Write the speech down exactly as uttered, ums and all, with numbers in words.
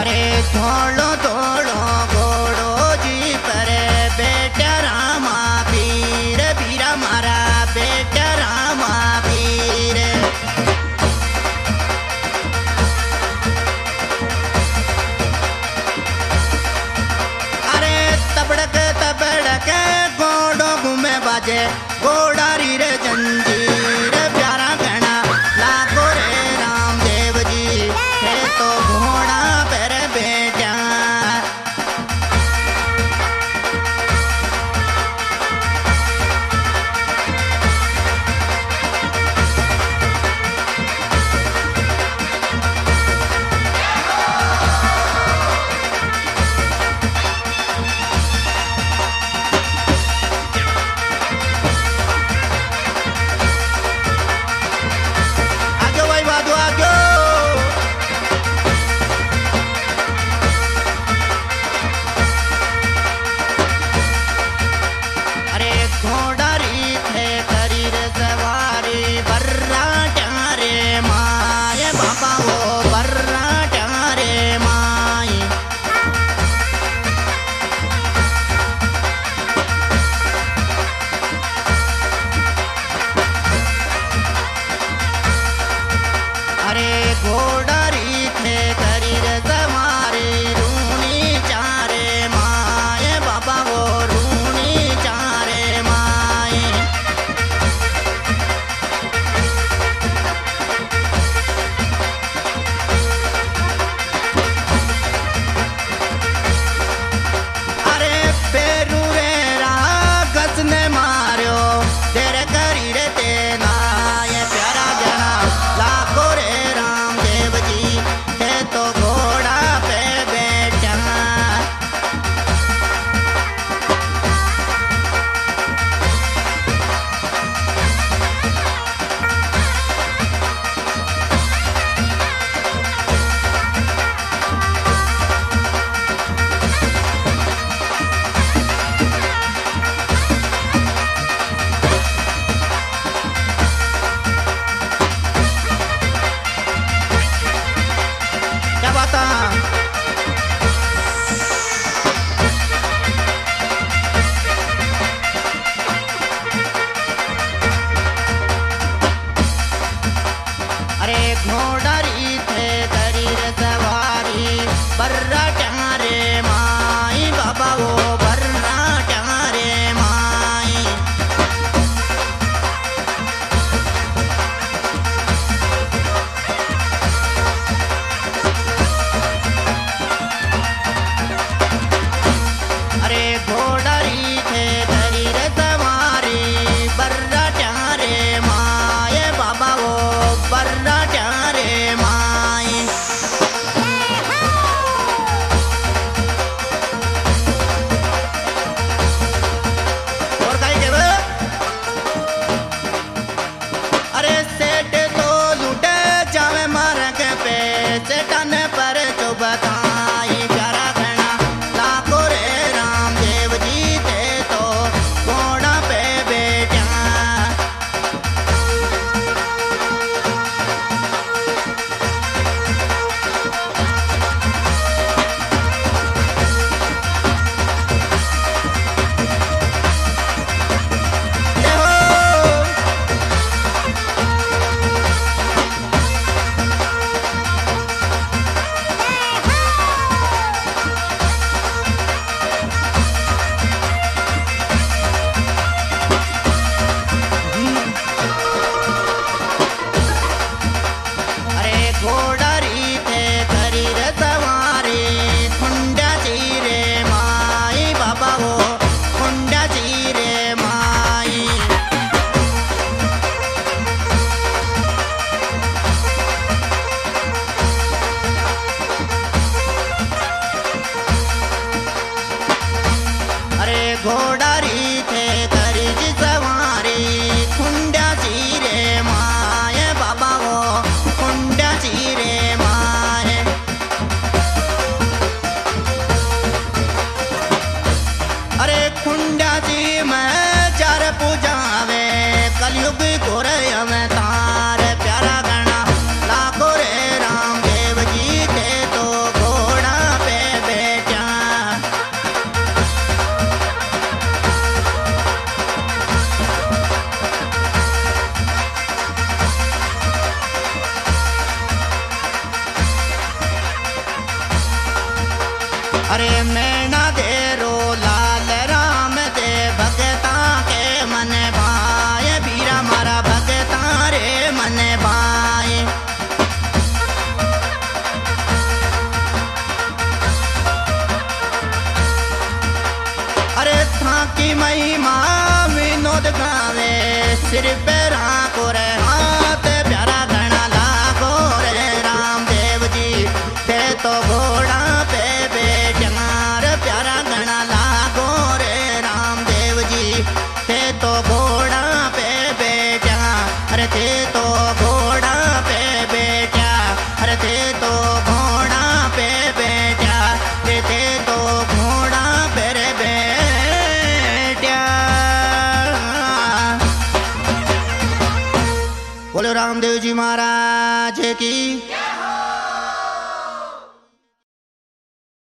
अरे थोड़ो थोड़ो घोड़ो जी पर बेटा रामा पीर पीरा मारा बेटा रामा पीर। अरे तबड़क तबड़क घोड़ो घूमे बाजे घोड़ारी रे जंजीर प्यारा कहना लाखो रे रामदेव जी है तो घोड़ा पर बेटा। अरे मैना दे रो लाल राम दे भगता के मन भाए बीरा मारा भगता रे मन भाए। अरे था की महिमा विनोद गावे सिर पे राखो रे हाथ प्यारा घना लागो रे रामदेव जी थे तो घोड़ा पे बेटमार प्यारा घना लागो रे रामदेव जी थे तो घोड़ा पे बेटा। अरे थे तो घोड़ा पे बेटा अरे थे तो घोड़ा पे बेटा थे थे तो घोड़ा पे रे बेटा। बोलो रामदेव जी महाराज की।